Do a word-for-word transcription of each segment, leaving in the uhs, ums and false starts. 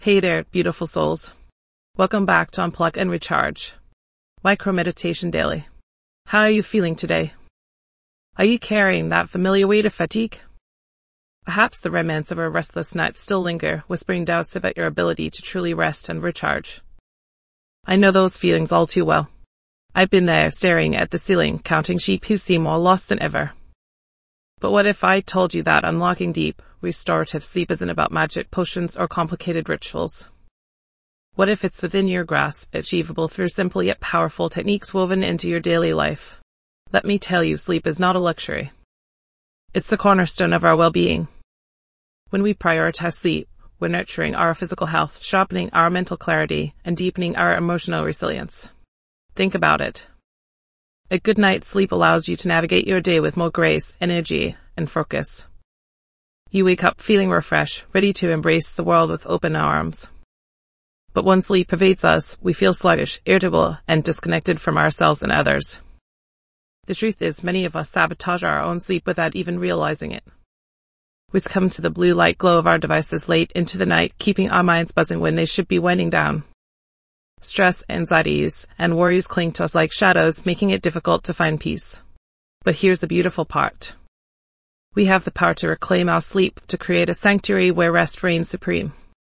Hey there, beautiful souls. Welcome back to Unplug and Recharge. Micro Meditation Daily. How are you feeling today? Are you carrying that familiar weight of fatigue? Perhaps the remnants of a restless night still linger, whispering doubts about your ability to truly rest and recharge. I know those feelings all too well. I've been there, staring at the ceiling, counting sheep who seem more lost than ever. But what if I told you that unlocking deep, restorative sleep isn't about magic potions or complicated rituals? What if it's within your grasp, achievable through simple yet powerful techniques woven into your daily life? Let me tell you, sleep is not a luxury. It's the cornerstone of our well-being. When we prioritize sleep, we're nurturing our physical health, sharpening our mental clarity, and deepening our emotional resilience. Think about it. A good night's sleep allows you to navigate your day with more grace, energy, and focus. You wake up feeling refreshed, ready to embrace the world with open arms. But when sleep pervades us, we feel sluggish, irritable, and disconnected from ourselves and others. The truth is, many of us sabotage our own sleep without even realizing it. We succumb to the blue light glow of our devices late into the night, keeping our minds buzzing when they should be winding down. Stress, anxieties, and worries cling to us like shadows, making it difficult to find peace. But here's the beautiful part. We have the power to reclaim our sleep, to create a sanctuary where rest reigns supreme.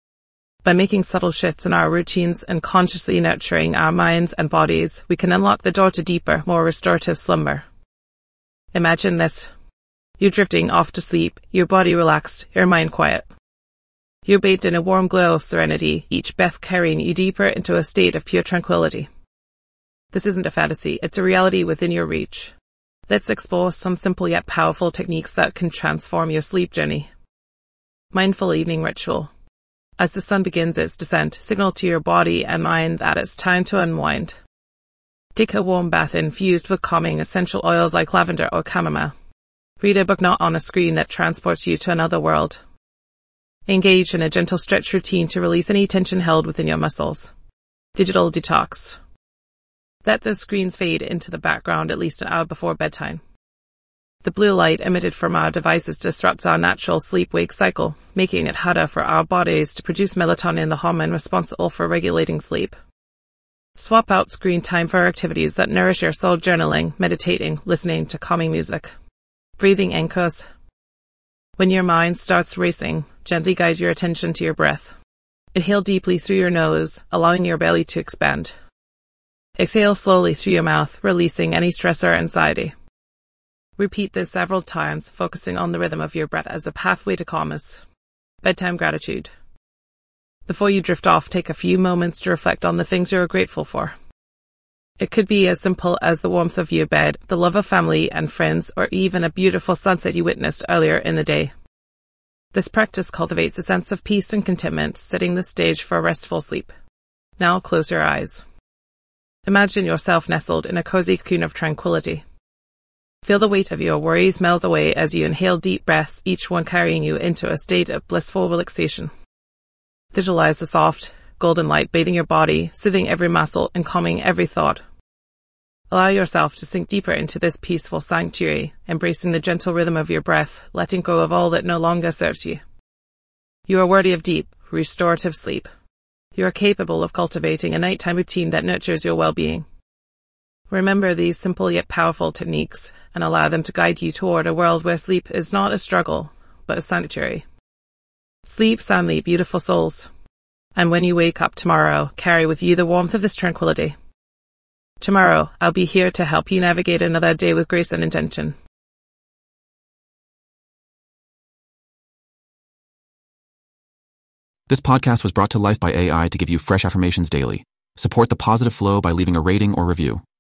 By making subtle shifts in our routines and consciously nurturing our minds and bodies, we can unlock the door to deeper, more restorative slumber. Imagine this. You're drifting off to sleep, your body relaxed, your mind quiet. You're bathed in a warm glow of serenity, each breath carrying you deeper into a state of pure tranquility. This isn't a fantasy, it's a reality within your reach. Let's explore some simple yet powerful techniques that can transform your sleep journey. Mindful evening ritual. As the sun begins its descent, signal to your body and mind that it's time to unwind. Take a warm bath infused with calming essential oils like lavender or chamomile. Read a book not on a screen that transports you to another world. Engage in a gentle stretch routine to release any tension held within your muscles. Digital detox. Let the screens fade into the background at least an hour before bedtime. The blue light emitted from our devices disrupts our natural sleep-wake cycle, making it harder for our bodies to produce melatonin, the hormone responsible for regulating sleep. Swap out screen time for activities that nourish your soul: journaling, meditating, listening to calming music. Breathing anchors. When your mind starts racing, gently guide your attention to your breath. Inhale deeply through your nose, allowing your belly to expand. Exhale slowly through your mouth, releasing any stress or anxiety. Repeat this several times, focusing on the rhythm of your breath as a pathway to calmness. Bedtime gratitude. Before you drift off, take a few moments to reflect on the things you are grateful for. It could be as simple as the warmth of your bed, the love of family and friends, or even a beautiful sunset you witnessed earlier in the day. This practice cultivates a sense of peace and contentment, setting the stage for a restful sleep. Now close your eyes. Imagine yourself nestled in a cozy cocoon of tranquility. Feel the weight of your worries melt away as you inhale deep breaths, each one carrying you into a state of blissful relaxation. Visualize the soft, golden light bathing your body, soothing every muscle and calming every thought. Allow yourself to sink deeper into this peaceful sanctuary, embracing the gentle rhythm of your breath, letting go of all that no longer serves you. You are worthy of deep, restorative sleep. You are capable of cultivating a nighttime routine that nurtures your well-being. Remember these simple yet powerful techniques and allow them to guide you toward a world where sleep is not a struggle, but a sanctuary. Sleep soundly, beautiful souls. And when you wake up tomorrow, carry with you the warmth of this tranquility. Tomorrow, I'll be here to help you navigate another day with grace and intention. This podcast was brought to life by A I to give you fresh affirmations daily. Support the positive flow by leaving a rating or review.